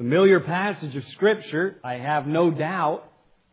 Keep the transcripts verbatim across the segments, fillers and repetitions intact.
Familiar passage of Scripture, I have no doubt.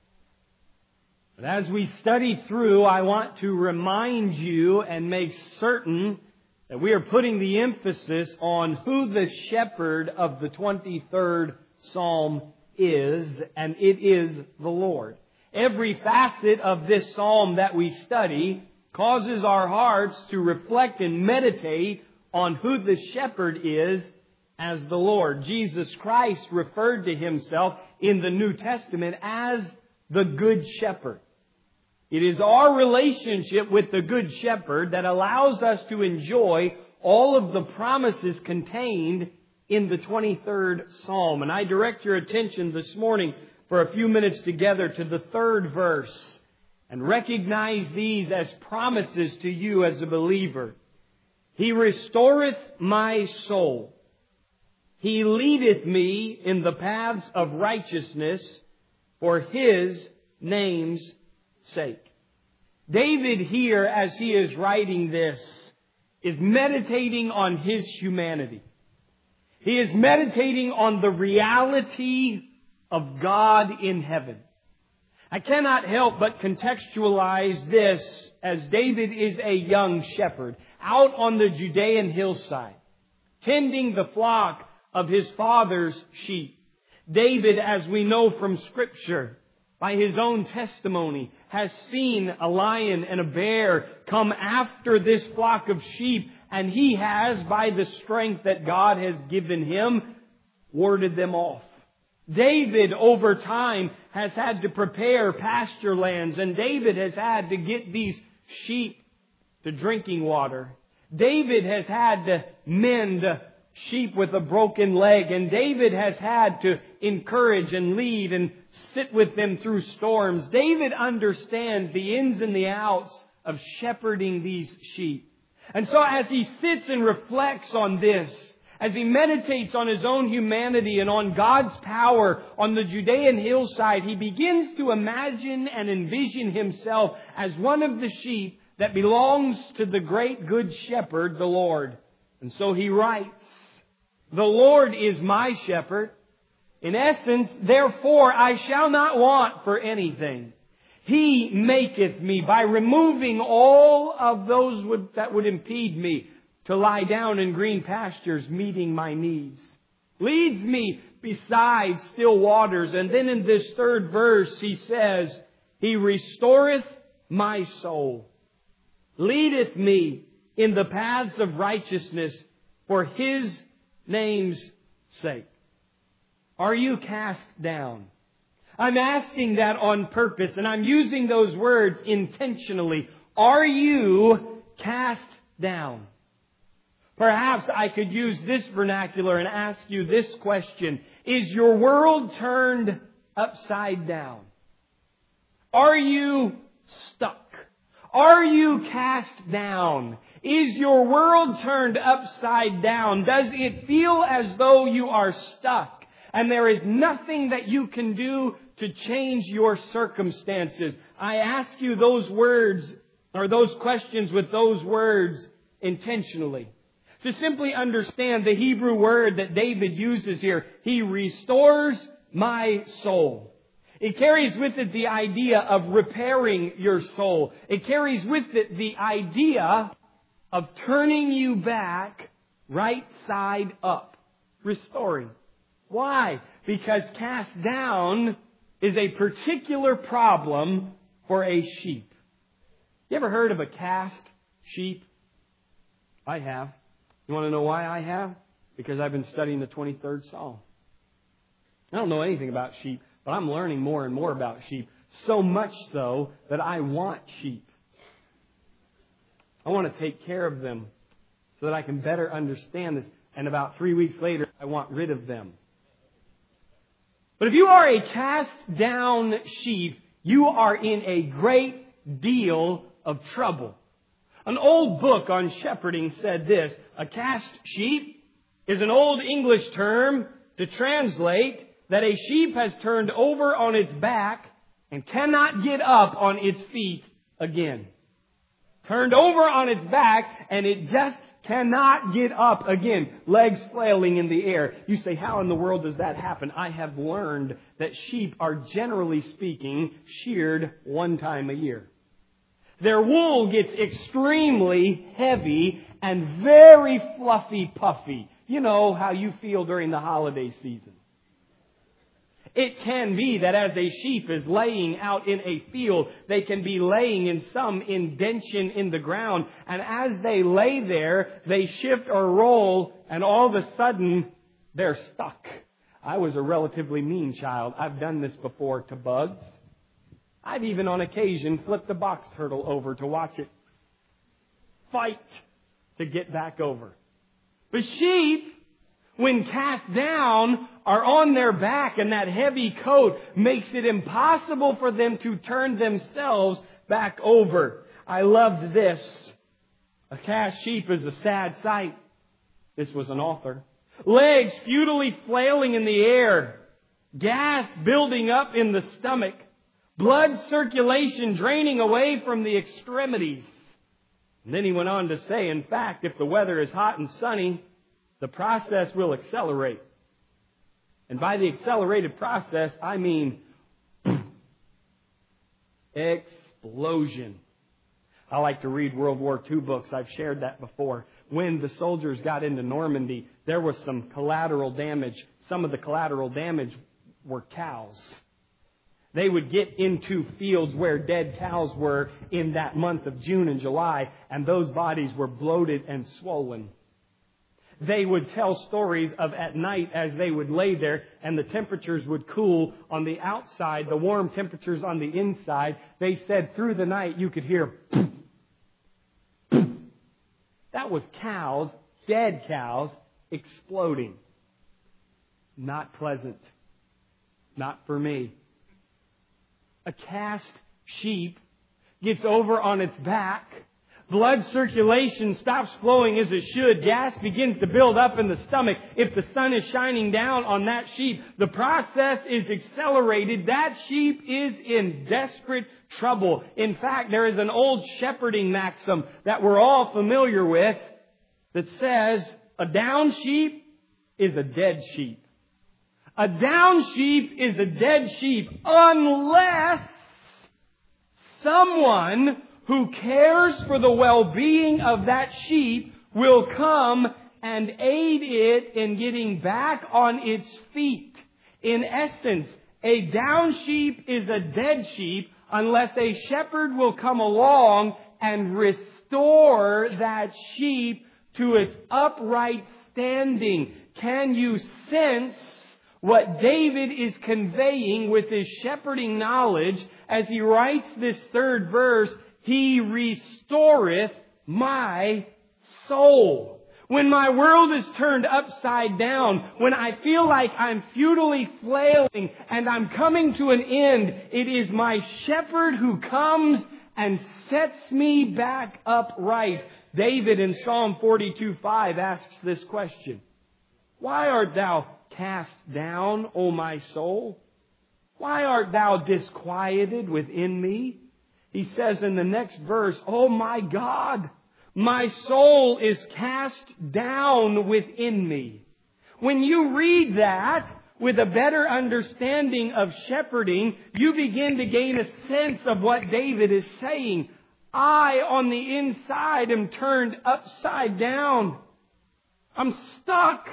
But as we study through, I want to remind you and make certain that we are putting the emphasis on who the shepherd of the twenty-third Psalm is, and it is the Lord. Every facet of this psalm that we study causes our hearts to reflect and meditate on who the shepherd is as the Lord. Jesus Christ referred to Himself in the New Testament as the Good Shepherd. It is our relationship with the Good Shepherd that allows us to enjoy all of the promises contained in the twenty-third Psalm. And I direct your attention this morning for a few minutes together to the third verse and recognize these as promises to you as a believer. He restoreth my soul. He leadeth me in the paths of righteousness for His name's sake. David here, as he is writing this, is meditating on his humanity. He is meditating on the reality of God in heaven. I cannot help but contextualize this as David is a young shepherd out on the Judean hillside, tending the flock of his father's sheep. David, as we know from Scripture, by his own testimony, has seen a lion and a bear come after this flock of sheep, and he has, by the strength that God has given him, warded them off. David, over time, has had to prepare pasture lands, and David has had to get these sheep to drinking water. David has had to mend sheep with a broken leg, and David has had to encourage and lead and sit with them through storms. David understands the ins and the outs of shepherding these sheep. And so as he sits and reflects on this, as he meditates on his own humanity and on God's power on the Judean hillside, he begins to imagine and envision himself as one of the sheep that belongs to the great good shepherd, the Lord. And so he writes, "The Lord is my shepherd. In essence, therefore, I shall not want for anything. He maketh me, by removing all of those would, that would impede me, to lie down in green pastures, meeting my needs. Leads me beside still waters." And then in this third verse, he says, "He restoreth my soul. Leadeth me in the paths of righteousness for His name's sake." Are you cast down? I'm asking that on purpose, and I'm using those words intentionally. Are you cast down? Perhaps I could use this vernacular and ask you this question. Is your world turned upside down? Are you stuck? Are you cast down? Is your world turned upside down? Does it feel as though you are stuck and there is nothing that you can do to change your circumstances? I ask you those words or those questions with those words intentionally. To simply understand the Hebrew word that David uses here, He restores my soul. It carries with it the idea of repairing your soul. It carries with it the idea of turning you back right side up. Restoring. Why? Because cast down is a particular problem for a sheep. You ever heard of a cast sheep? I have. You want to know why I have? Because I've been studying the twenty-third Psalm. I don't know anything about sheep, but I'm learning more and more about sheep. So much so that I want sheep. I want to take care of them so that I can better understand this. And about three weeks later, I want rid of them. But if you are a cast down sheep, you are in a great deal of trouble. An old book on shepherding said this: a cast sheep is an old English term to translate that a sheep has turned over on its back and cannot get up on its feet again. Turned over on its back and it just cannot get up again, legs flailing in the air. You say, how in the world does that happen? I have learned that sheep are, generally speaking, sheared one time a year. Their wool gets extremely heavy and very fluffy puffy. You know how you feel during the holiday season. It can be that as a sheep is laying out in a field, they can be laying in some indention in the ground. And as they lay there, they shift or roll, and all of a sudden, they're stuck. I was a relatively mean child. I've done this before to bugs. I've even on occasion flipped a box turtle over to watch it fight to get back over. But sheep, when cast down, are on their back, and that heavy coat makes it impossible for them to turn themselves back over. I loved this. A cast sheep is a sad sight. This was an author. Legs futilely flailing in the air. Gas building up in the stomach. Blood circulation draining away from the extremities. And then he went on to say, in fact, if the weather is hot and sunny, the process will accelerate. And by the accelerated process, I mean explosion. I like to read World War Two books. I've shared that before. When the soldiers got into Normandy, there was some collateral damage. Some of the collateral damage were cows. They would get into fields where dead cows were in that month of June and July, and those bodies were bloated and swollen. They would tell stories of at night as they would lay there and the temperatures would cool on the outside, the warm temperatures on the inside. They said through the night you could hear poof, poof. That was cows, dead cows, exploding. Not pleasant. Not for me. A cast sheep gets over on its back. Blood circulation stops flowing as it should. Gas begins to build up in the stomach. If the sun is shining down on that sheep, the process is accelerated. That sheep is in desperate trouble. In fact, there is an old shepherding maxim that we're all familiar with that says a down sheep is a dead sheep. A down sheep is a dead sheep unless someone who cares for the well-being of that sheep will come and aid it in getting back on its feet. In essence, a down sheep is a dead sheep unless a shepherd will come along and restore that sheep to its upright standing. Can you sense what David is conveying with his shepherding knowledge as he writes this third verse? He restoreth my soul. When my world is turned upside down, when I feel like I'm futilely flailing and I'm coming to an end, it is my shepherd who comes and sets me back upright. David in Psalm forty-two five asks this question. Why art thou cast down, O my soul? Why art thou disquieted within me? He says in the next verse, oh my God, my soul is cast down within me. When you read that with a better understanding of shepherding, you begin to gain a sense of what David is saying. I, on the inside, am turned upside down. I'm stuck.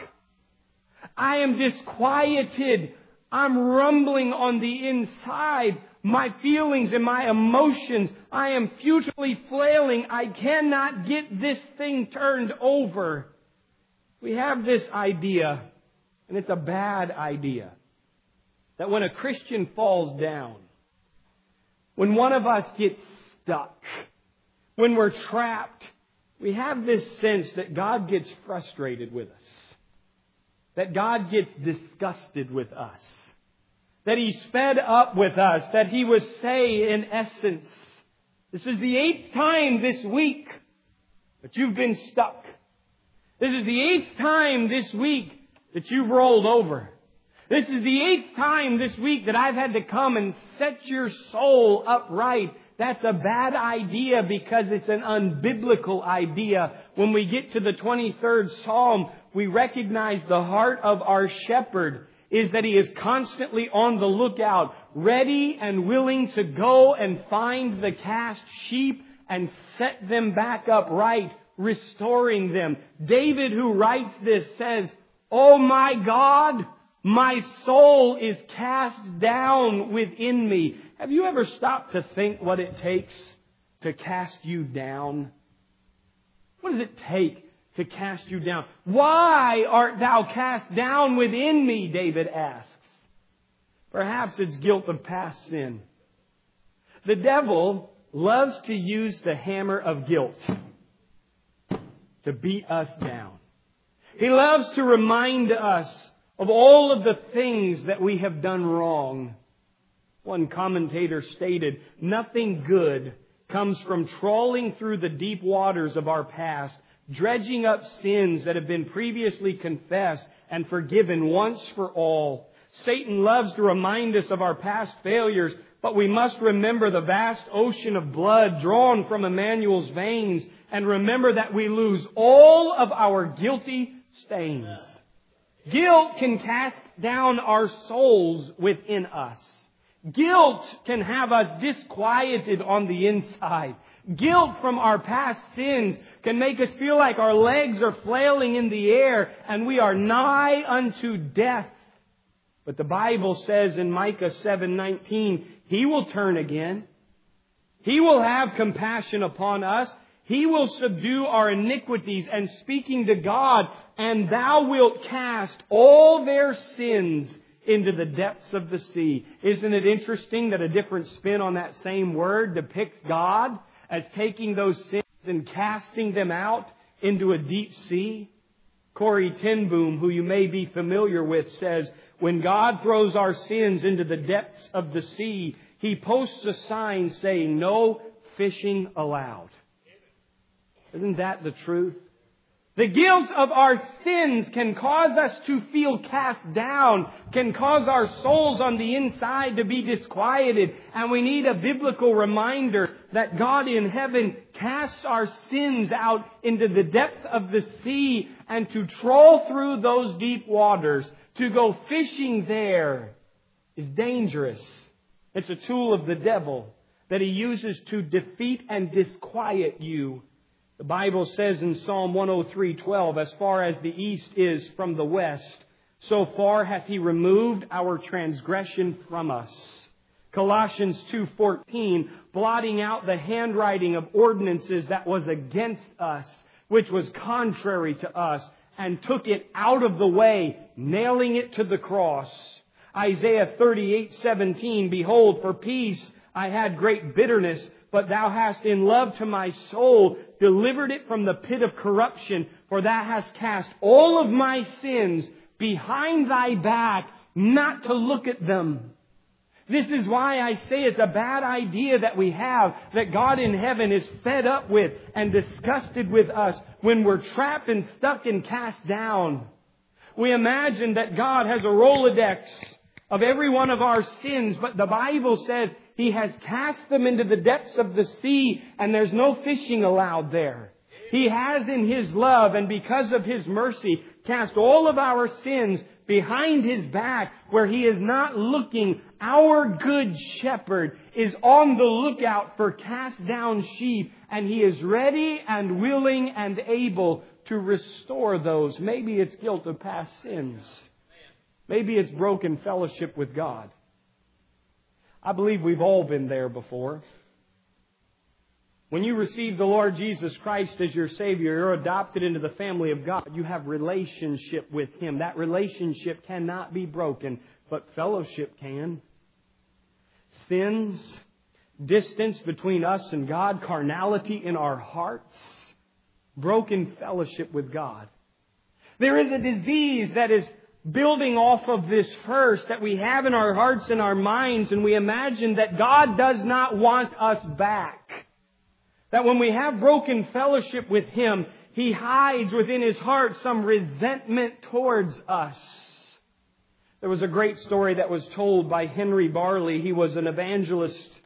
I am disquieted. I'm rumbling on the inside. My feelings and my emotions, I am futilely flailing. I cannot get this thing turned over. We have this idea, and it's a bad idea, that when a Christian falls down, when one of us gets stuck, when we're trapped, we have this sense that God gets frustrated with us, that God gets disgusted with us, that He's fed up with us, that He would say in essence, this is the eighth time this week that you've been stuck. This is the eighth time this week that you've rolled over. This is the eighth time this week that I've had to come and set your soul upright. That's a bad idea because it's an unbiblical idea. When we get to the twenty-third Psalm, we recognize the heart of our shepherd is that he is constantly on the lookout, ready and willing to go and find the cast sheep and set them back up right, restoring them. David, who writes this, says, "Oh my God, my soul is cast down within me." Have you ever stopped to think what it takes to cast you down? What does it take to cast you down? "Why art thou cast down within me?" David asks. Perhaps it's guilt of past sin. The devil loves to use the hammer of guilt to beat us down. He loves to remind us of all of the things that we have done wrong. One commentator stated, "Nothing good comes from trawling through the deep waters of our past, dredging up sins that have been previously confessed and forgiven once for all." Satan loves to remind us of our past failures, but we must remember the vast ocean of blood drawn from Emmanuel's veins and remember that we lose all of our guilty stains. Guilt can cast down our souls within us. Guilt can have us disquieted on the inside. Guilt from our past sins can make us feel like our legs are flailing in the air and we are nigh unto death. But the Bible says in Micah seven nineteen, He will turn again. He will have compassion upon us. He will subdue our iniquities. And speaking to God, "And thou wilt cast all their sins into the depths of the sea." Isn't it interesting that a different spin on that same word depicts God as taking those sins and casting them out into a deep sea? Corrie ten Boom, who you may be familiar with, says, "When God throws our sins into the depths of the sea, He posts a sign saying, 'No fishing allowed.'" Isn't that the truth? The guilt of our sins can cause us to feel cast down, can cause our souls on the inside to be disquieted, and we need a biblical reminder that God in heaven casts our sins out into the depth of the sea, and to trawl through those deep waters, to go fishing there, is dangerous. It's a tool of the devil that he uses to defeat and disquiet you. The Bible says in Psalm one oh three twelve, "As far as the east is from the west, so far hath He removed our transgression from us." Colossians two fourteen, "Blotting out the handwriting of ordinances that was against us, which was contrary to us, and took it out of the way, nailing it to the cross." Isaiah thirty-eight seventeen, "Behold, for peace I had great bitterness, but thou hast in love to my soul delivered it from the pit of corruption, for thou hast cast all of my sins behind thy back, not to look at them." This is why I say it's a bad idea that we have, that God in heaven is fed up with and disgusted with us when we're trapped and stuck and cast down. We imagine that God has a Rolodex of every one of our sins, but the Bible says He has cast them into the depths of the sea, and there's no fishing allowed there. He has in His love and because of His mercy cast all of our sins behind His back, where He is not looking. Our good shepherd is on the lookout for cast down sheep, and He is ready and willing and able to restore those. Maybe it's guilt of past sins. Maybe it's broken fellowship with God. I believe we've all been there before. When you receive the Lord Jesus Christ as your Savior, you're adopted into the family of God. You have relationship with Him. That relationship cannot be broken, but fellowship can. Sins, distance between us and God, carnality in our hearts, broken fellowship with God. There is a disease that is building off of this first that we have in our hearts and our minds, and we imagine that God does not want us back. That when we have broken fellowship with Him, He hides within His heart some resentment towards us. There was a great story that was told by Henry Barley. He was an evangelist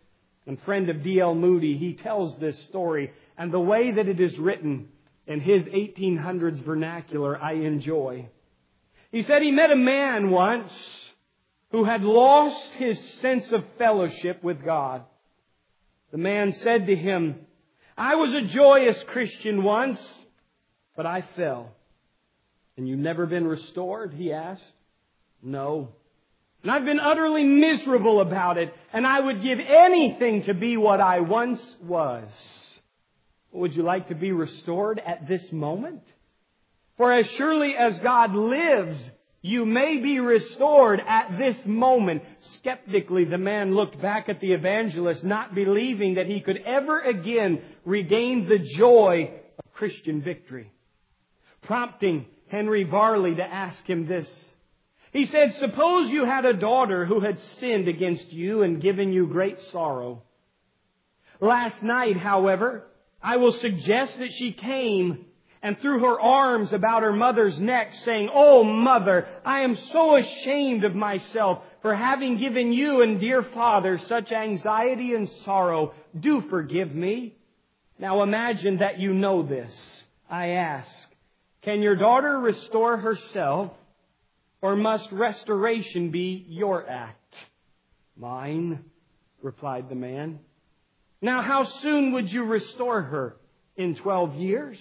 And friend of D L Moody, he tells this story, and the way that it is written in his eighteen hundreds vernacular, I enjoy. He said he met a man once who had lost his sense of fellowship with God. The man said to him, I was a joyous Christian once, but I fell. And you've never been restored? He asked. No. And I've been utterly miserable about it, and I would give anything to be what I once was. Would you like to be restored at this moment? For as surely as God lives, you may be restored at this moment. Skeptically, the man looked back at the evangelist, not believing that he could ever again regain the joy of Christian victory. Prompting Henry Varley to ask him this. He said, suppose you had a daughter who had sinned against you and given you great sorrow. Last night, however, I will suggest that she came and threw her arms about her mother's neck, saying, Oh, mother, I am so ashamed of myself for having given you and dear father such anxiety and sorrow. Do forgive me. Now imagine that you know this. I ask, can your daughter restore herself, or must restoration be your act? Mine, replied the man. Now how soon would you restore her? In twelve years?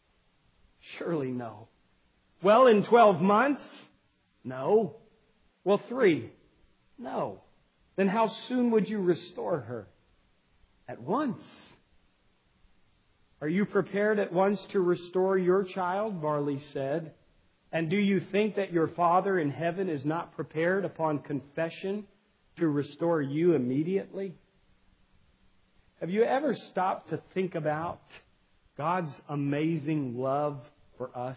Surely no. Well, in twelve months? No. Well, three? No. Then how soon would you restore her? At once. Are you prepared at once to restore your child? Varley said. And do you think that your Father in heaven is not prepared upon confession to restore you immediately? Have you ever stopped to think about God's amazing love for us?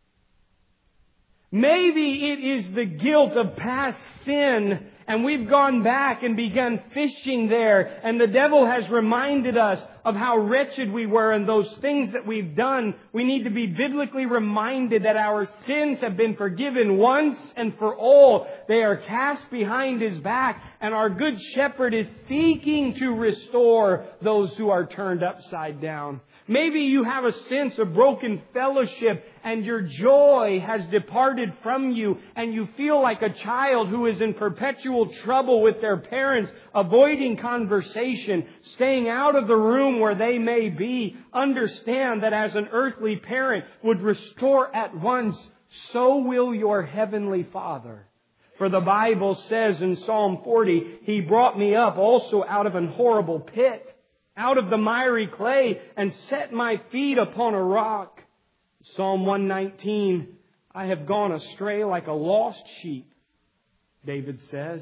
Maybe it is the guilt of past sin, and we've gone back and begun fishing there, and the devil has reminded us of how wretched we were and those things that we've done. We need to be biblically reminded that our sins have been forgiven once and for all. They are cast behind His back, and our good shepherd is seeking to restore those who are turned upside down. Maybe you have a sense of broken fellowship and your joy has departed from you, and you feel like a child who is in perpetual trouble with their parents, avoiding conversation, staying out of the room where they may be. Understand that as an earthly parent would restore at once, so will your heavenly Father. For the Bible says in Psalm forty, He brought me up also out of an horrible pit, out of the miry clay, and set my feet upon a rock. Psalm one nineteen, I have gone astray like a lost sheep, David says.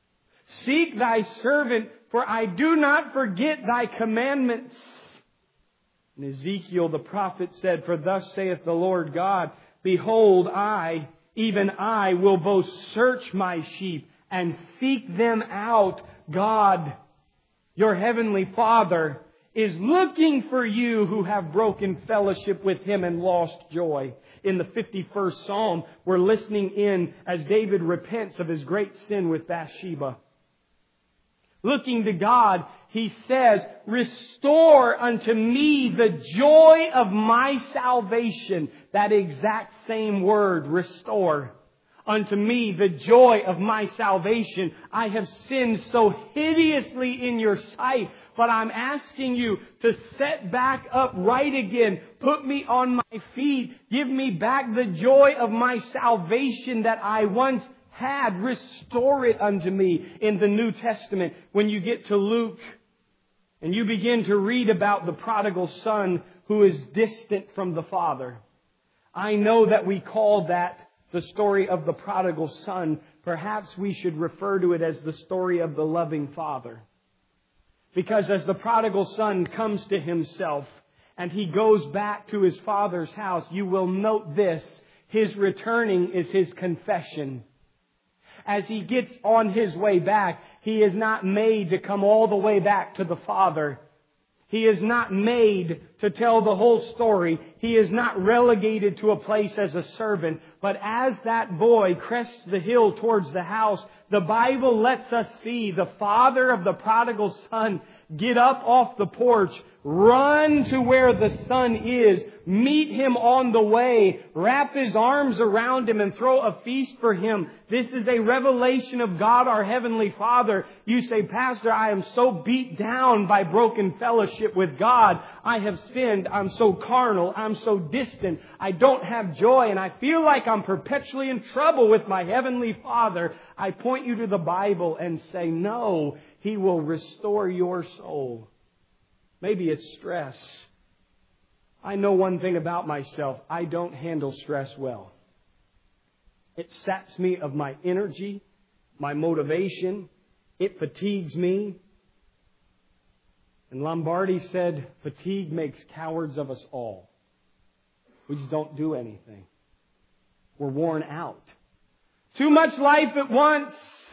Seek thy servant, for I do not forget thy commandments. And Ezekiel the prophet said, For thus saith the Lord God, Behold, I, even I, will both search my sheep and seek them out. God, your heavenly Father, is looking for you who have broken fellowship with Him and lost joy. In the fifty-first Psalm, we're listening in as David repents of his great sin with Bathsheba. Looking to God, he says, Restore unto me the joy of my salvation. That exact same word, restore. Unto me the joy of my salvation. I have sinned so hideously in your sight, but I'm asking you to set back up right again. Put me on my feet. Give me back the joy of my salvation that I once had. Restore it unto me. In the New Testament, when you get to Luke and you begin to read about the prodigal son who is distant from the Father, I know that we call that the story of the prodigal son. Perhaps we should refer to it as the story of the loving Father. Because as the prodigal son comes to himself and he goes back to his father's house, you will note this. His returning is his confession. As he gets on his way back, he is not made to come all the way back to the Father. He is not made to tell the whole story. He is not relegated to a place as a servant. But as that boy crests the hill towards the house, the Bible lets us see the father of the prodigal son get up off the porch, run to where the son is, meet him on the way, wrap his arms around him and throw a feast for him. This is a revelation of God our Heavenly Father. You say, Pastor, I am so beat down by broken fellowship with God. I have sinned. I'm so carnal. I'm so distant. I don't have joy and I feel like I'm perpetually in trouble with my Heavenly Father. I point you to the Bible and say, no, He will restore your soul. Maybe it's stress. I know one thing about myself. I don't handle stress well. It saps me of my energy, my motivation. It fatigues me. And Lombardi said, fatigue makes cowards of us all. We just don't do anything. We're worn out. Too much life at once.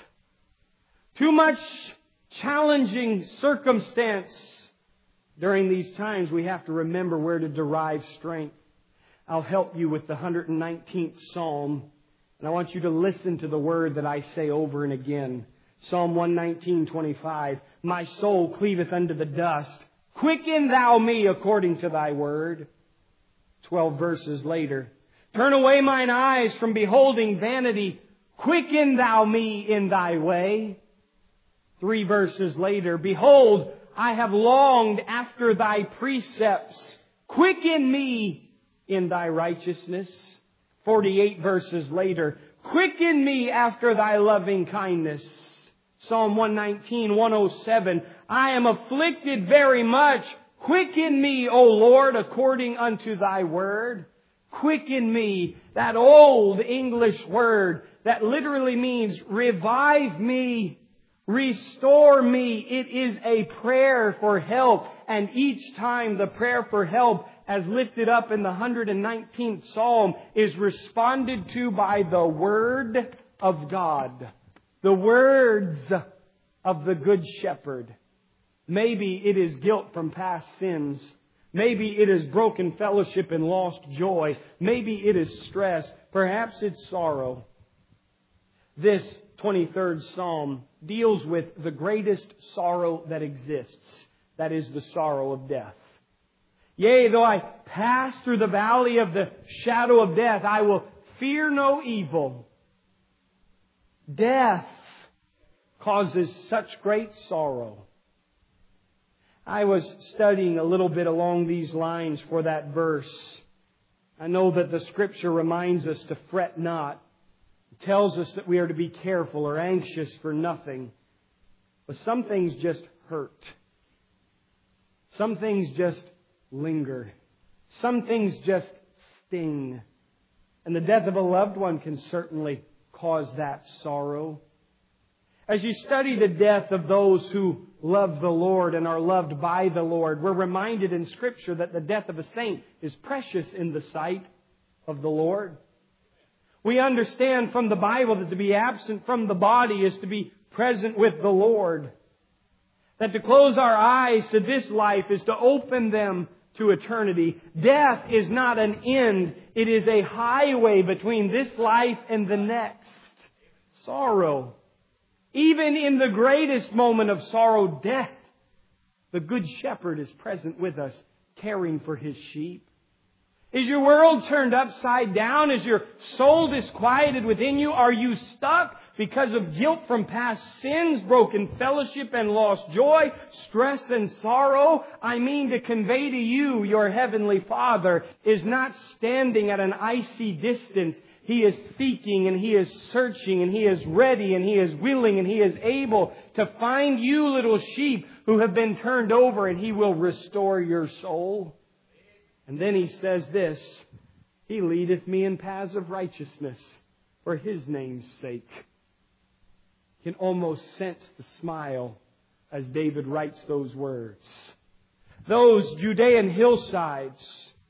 Too much challenging circumstance. During these times, we have to remember where to derive strength. I'll help you with the one hundred nineteenth Psalm. And I want you to listen to the word that I say over and again. Psalm one nineteen, twenty-five. My soul cleaveth unto the dust. Quicken thou me according to thy word. Twelve verses later. Turn away mine eyes from beholding vanity. Quicken thou me in thy way. Three verses later. Behold, I have longed after thy precepts. Quicken me in thy righteousness. Forty-eight verses later. Quicken me after thy loving kindness. Psalm one nineteen, one oh seven. I am afflicted very much. Quicken me, O Lord, according unto thy word. Quicken me. That old English word that literally means revive me. Restore me. It is a prayer for help. And each time the prayer for help, as lifted up in the one hundred nineteenth Psalm, is responded to by the Word of God. The words of the Good Shepherd. Maybe it is guilt from past sins. Maybe it is broken fellowship and lost joy. Maybe it is stress. Perhaps it's sorrow. This twenty-third Psalm deals with the greatest sorrow that exists. That is the sorrow of death. Yea, though I pass through the valley of the shadow of death, I will fear no evil. Death causes such great sorrow. I was studying a little bit along these lines for that verse. I know that the Scripture reminds us to fret not. It tells us that we are to be careful or anxious for nothing. But some things just hurt. Some things just linger. Some things just sting. And the death of a loved one can certainly cause that sorrow. As you study the death of those who love the Lord and are loved by the Lord, we're reminded in Scripture that the death of a saint is precious in the sight of the Lord. We understand from the Bible that to be absent from the body is to be present with the Lord. That to close our eyes to this life is to open them to eternity. Death is not an end. It is a highway between this life and the next. Sorrow. Even in the greatest moment of sorrow, death, the Good Shepherd is present with us, caring for His sheep. Is your world turned upside down? Is your soul disquieted within you? Are you stuck because of guilt from past sins, broken fellowship and lost joy, stress and sorrow? I mean to convey to you, your Heavenly Father is not standing at an icy distance. He is seeking and He is searching and He is ready and He is willing and He is able to find you, little sheep who have been turned over, and He will restore your soul. And then He says this, He leadeth me in paths of righteousness for His name's sake. You can almost sense the smile as David writes those words. Those Judean hillsides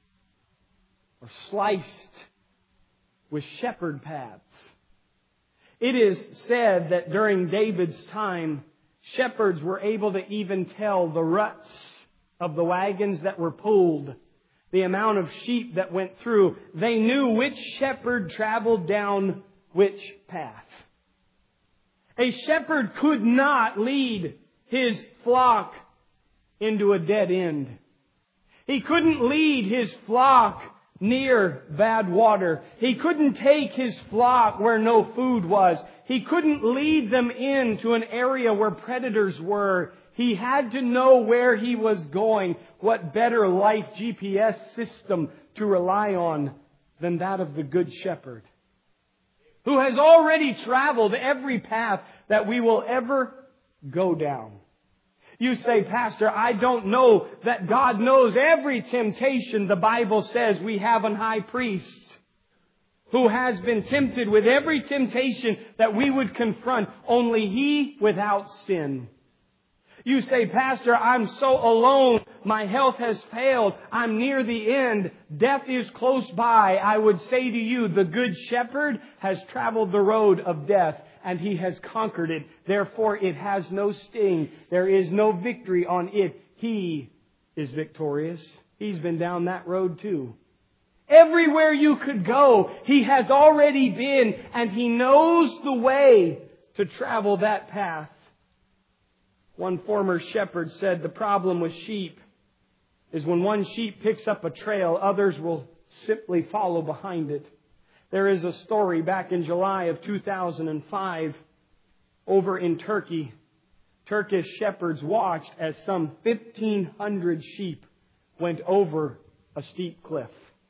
are sliced with shepherd paths. It is said that during David's time, shepherds were able to even tell the ruts of the wagons that were pulled, the amount of sheep that went through. They knew which shepherd traveled down which path. A shepherd could not lead his flock into a dead end. He couldn't lead his flock near bad water. He couldn't take his flock where no food was. He couldn't lead them into an area where predators were. He had to know where he was going. What better life G P S system to rely on than that of the Good Shepherd, who has already traveled every path that we will ever go down. You say, Pastor, I don't know that God knows every temptation. The Bible says we have an high priest who has been tempted with every temptation that we would confront, only He without sin. You say, Pastor, I'm so alone. My health has failed. I'm near the end. Death is close by. I would say to you, the Good Shepherd has traveled the road of death, and He has conquered it. Therefore, it has no sting. There is no victory on it. He is victorious. He's been down that road too. Everywhere you could go, He has already been, and He knows the way to travel that path. One former shepherd said the problem with sheep is when one sheep picks up a trail, others will simply follow behind it. There is a story back in July of two thousand five over in Turkey. Turkish shepherds watched as some fifteen hundred sheep went over a steep cliff.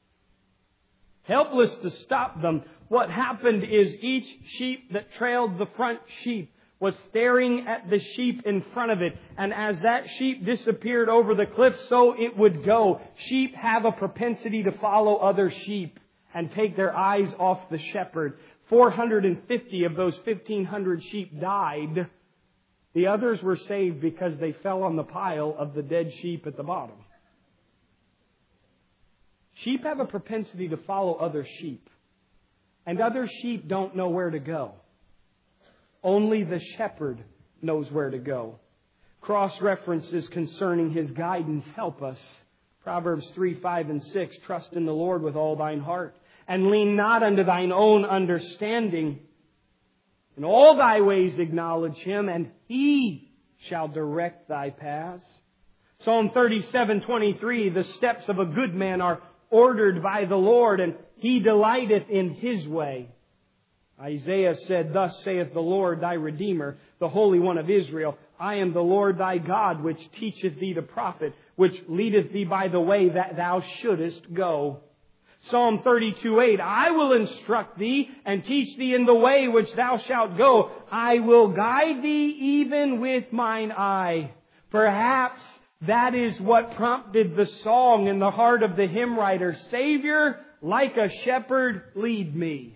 Helpless to stop them, what happened is each sheep that trailed the front sheep was staring at the sheep in front of it. And as that sheep disappeared over the cliff, so it would go. Sheep have a propensity to follow other sheep and take their eyes off the shepherd. four hundred fifty of those fifteen hundred sheep died. The others were saved because they fell on the pile of the dead sheep at the bottom. Sheep have a propensity to follow other sheep. And other sheep don't know where to go. Only the shepherd knows where to go. Cross-references concerning His guidance help us. Proverbs three, five, and six. Trust in the Lord with all thine heart, and lean not unto thine own understanding. In all thy ways acknowledge Him, and He shall direct thy paths. Psalm thirty-seven, twenty-three. The steps of a good man are ordered by the Lord, and He delighteth in His way. Isaiah said, Thus saith the Lord thy Redeemer, the Holy One of Israel, I am the Lord thy God, which teacheth thee to profit, which leadeth thee by the way that thou shouldest go. Psalm thirty-two, eight, I will instruct thee and teach thee in the way which thou shalt go. I will guide thee even with mine eye. Perhaps that is what prompted the song in the heart of the hymn writer, Savior, like a shepherd, lead me.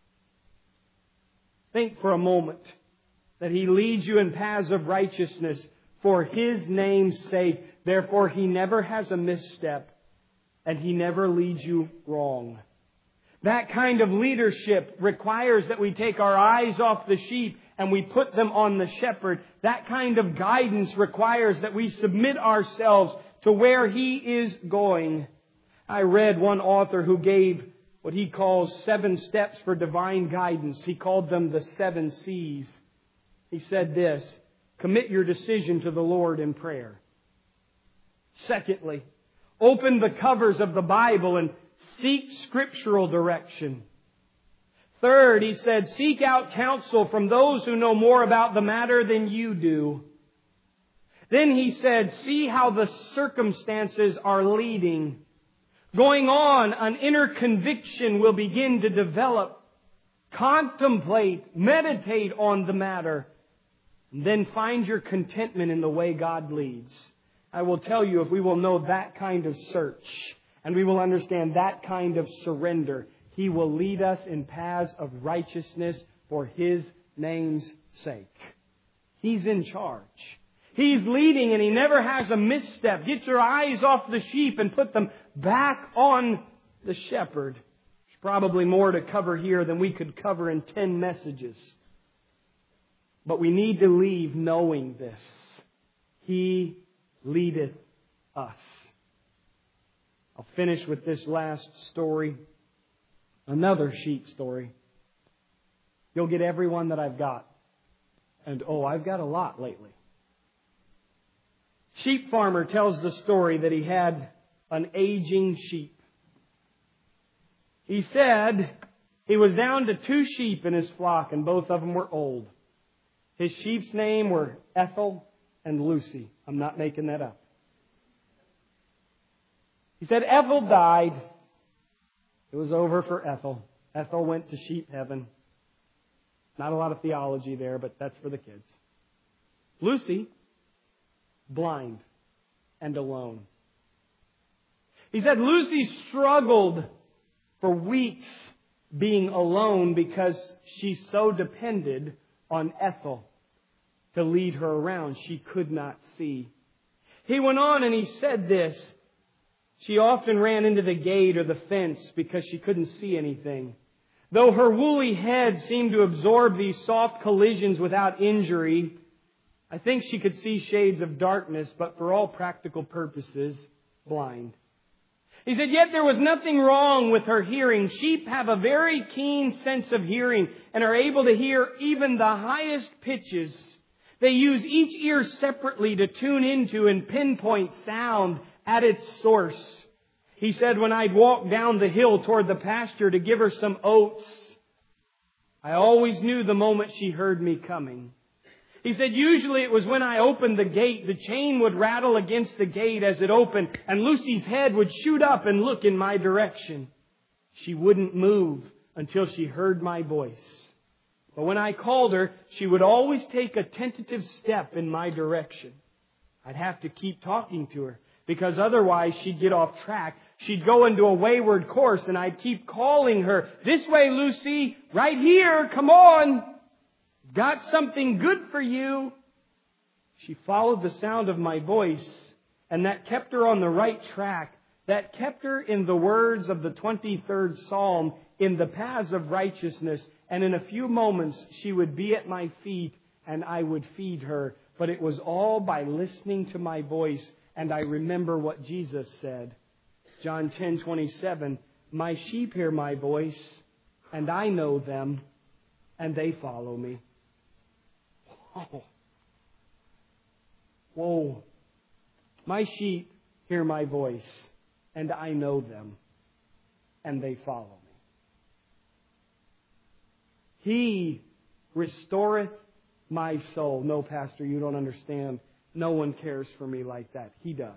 Think for a moment that He leads you in paths of righteousness for His name's sake. Therefore, He never has a misstep, and He never leads you wrong. That kind of leadership requires that we take our eyes off the sheep and we put them on the shepherd. That kind of guidance requires that we submit ourselves to where He is going. I read one author who gave what he calls seven steps for divine guidance. He called them the seven C's. He said this: commit your decision to the Lord in prayer. Secondly, open the covers of the Bible and seek scriptural direction. Third, he said, seek out counsel from those who know more about the matter than you do. Then he said, see how the circumstances are leading. Going on, an inner conviction will begin to develop. Contemplate, meditate on the matter. And then find your contentment in the way God leads. I will tell you, if we will know that kind of search and we will understand that kind of surrender, He will lead us in paths of righteousness for His name's sake. He's in charge. He's leading, and He never has a misstep. Get your eyes off the sheep and put them back on the shepherd. There's probably more to cover here than we could cover in ten messages. But we need to leave knowing this. He leadeth us. I'll finish with this last story. Another sheep story. You'll get every one that I've got. And oh, I've got a lot lately. Sheep farmer tells the story that he had an aging sheep. He said he was down to two sheep in his flock, and both of them were old. His sheep's name were Ethel and Lucy. I'm not making that up. He said Ethel died. It was over for Ethel. Ethel went to sheep heaven. Not a lot of theology there, but that's for the kids. Lucy, blind and alone. He said Lucy struggled for weeks being alone because she so depended on Ethel to lead her around. She could not see. He went on and he said this. She often ran into the gate or the fence because she couldn't see anything. Though her woolly head seemed to absorb these soft collisions without injury, I think she could see shades of darkness, but for all practical purposes, blind. He said, yet there was nothing wrong with her hearing. Sheep have a very keen sense of hearing and are able to hear even the highest pitches. They use each ear separately to tune into and pinpoint sound at its source. He said, when I'd walk down the hill toward the pasture to give her some oats, I always knew the moment she heard me coming. He said, usually it was when I opened the gate, the chain would rattle against the gate as it opened, and Lucy's head would shoot up and look in my direction. She wouldn't move until she heard my voice. But when I called her, she would always take a tentative step in my direction. I'd have to keep talking to her, because otherwise she'd get off track. She'd go into a wayward course, and I'd keep calling her, this way, Lucy, right here, come on. Got something good for you. She followed the sound of my voice, and that kept her on the right track. That kept her, in the words of the twenty-third Psalm, in the paths of righteousness. And in a few moments, she would be at my feet, and I would feed her. But it was all by listening to my voice. And I remember what Jesus said. John ten twenty-seven, my sheep hear my voice, and I know them, and they follow me. Oh. Whoa. My sheep hear my voice, and I know them, and they follow me. He restoreth my soul. No, Pastor, you don't understand. No one cares for me like that. He does.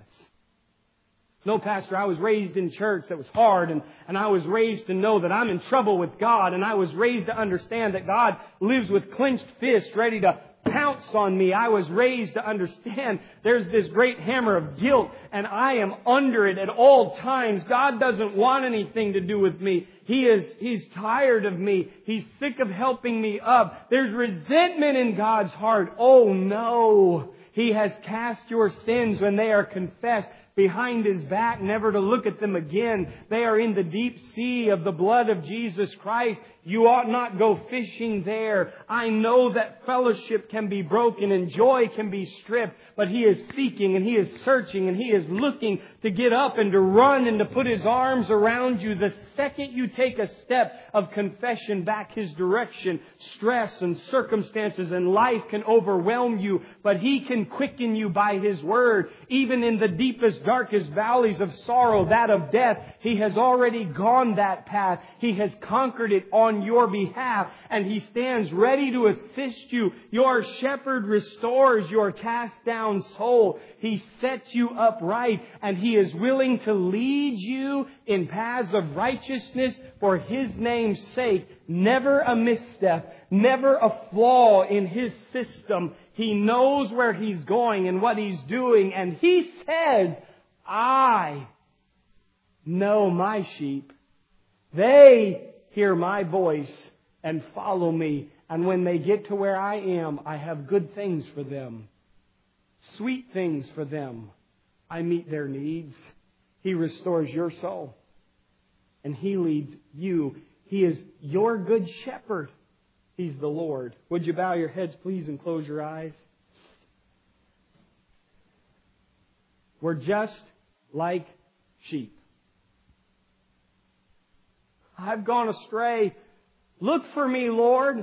No, Pastor, I was raised in church that was hard, and, and I was raised to know that I'm in trouble with God, and I was raised to understand that God lives with clenched fists ready to pounce on me. I was raised to understand there's this great hammer of guilt, and I am under it at all times. God doesn't want anything to do with me. He is, He's tired of me. He's sick of helping me up. There's resentment in God's heart. Oh no! He has cast your sins when they are confessed behind His back, never to look at them again. They are in the deep sea of the blood of Jesus Christ. You ought not go fishing there. I know that fellowship can be broken and joy can be stripped, but He is seeking and He is searching and He is looking to get up and to run and to put His arms around you. The second you take a step of confession back His direction, stress and circumstances and life can overwhelm you, but He can quicken you by His Word. Even in the deepest, darkest valleys of sorrow, that of death, He has already gone that path. He has conquered it on your behalf, and He stands ready to assist you. Your shepherd restores your cast down soul. He sets you upright, and He is willing to lead you in paths of righteousness for His name's sake. Never a misstep, never a flaw in His system. He knows where He's going and what He's doing, and He says, I know my sheep. They hear my voice and follow me. And when they get to where I am, I have good things for them. Sweet things for them. I meet their needs. He restores your soul. And He leads you. He is your good shepherd. He's the Lord. Would you bow your heads, please, and close your eyes? We're just like sheep. I've gone astray. Look for me, Lord.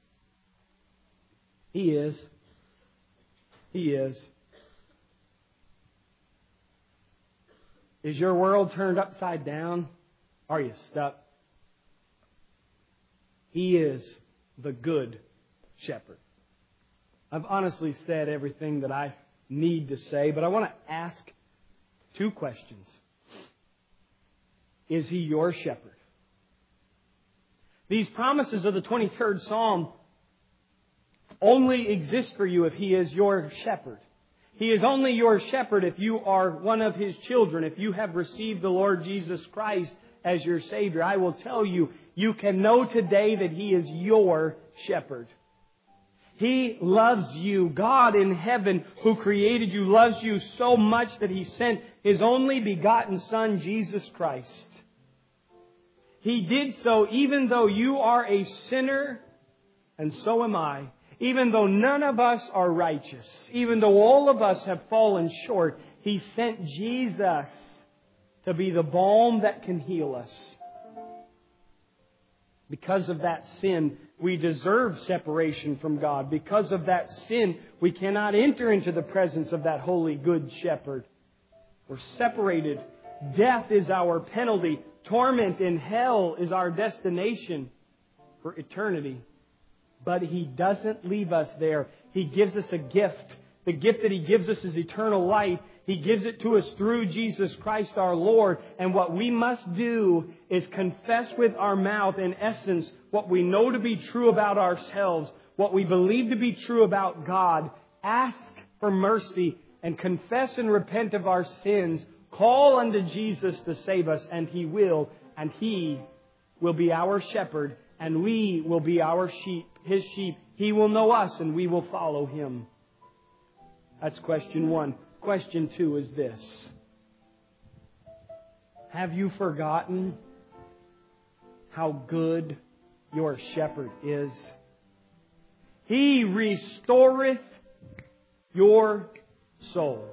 He is. He is. Is your world turned upside down? Are you stuck? He is the good shepherd. I've honestly said everything that I need to say, but I want to ask two questions. Is He your shepherd? These promises of the twenty-third Psalm only exist for you if He is your shepherd. He is only your shepherd if you are one of His children, if you have received the Lord Jesus Christ as your Savior. I will tell you, you can know today that He is your shepherd. He loves you. God in heaven who created you loves you so much that He sent His only begotten Son, Jesus Christ. He did so even though you are a sinner, and so am I. Even though none of us are righteous, even though all of us have fallen short, He sent Jesus to be the balm that can heal us. Because of that sin, we deserve separation from God. Because of that sin, we cannot enter into the presence of that holy, good shepherd. We're separated. Death is our penalty. Torment in hell is our destination for eternity. But He doesn't leave us there. He gives us a gift. The gift that He gives us is eternal life. He gives it to us through Jesus Christ our Lord. And what we must do is confess with our mouth, in essence, what we know to be true about ourselves, what we believe to be true about God. Ask for mercy and confess and repent of our sins. Call unto Jesus to save us, and He will. And He will be our shepherd, and we will be our sheep, His sheep. He will know us, and we will follow Him. That's question one. Question two is this. Have you forgotten how good your shepherd is? He restoreth your soul.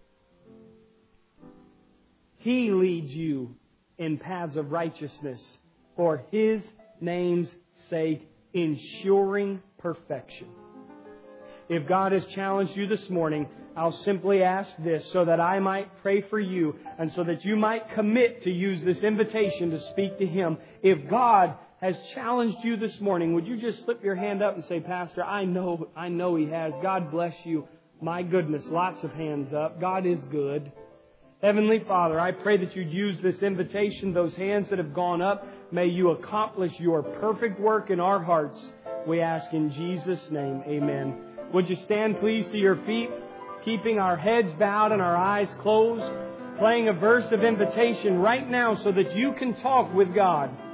He leads you in paths of righteousness for His name's sake, ensuring perfection. If God has challenged you this morning, I'll simply ask this so that I might pray for you and so that you might commit to use this invitation to speak to Him. If God has challenged you this morning, would you just slip your hand up and say, Pastor, I know, I know He has. God bless you. My goodness, lots of hands up. God is good. Heavenly Father, I pray that you'd use this invitation, those hands that have gone up. May you accomplish your perfect work in our hearts. We ask in Jesus' name, amen. Would you stand please to your feet, keeping our heads bowed and our eyes closed, playing a verse of invitation right now so that you can talk with God.